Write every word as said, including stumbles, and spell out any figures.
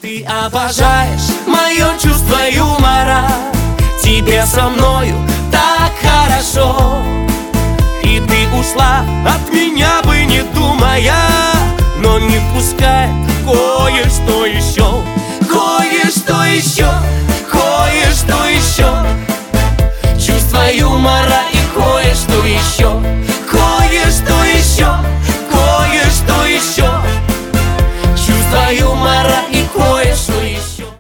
Ты обожаешь мое чувство юмора, тебе со мною так хорошо.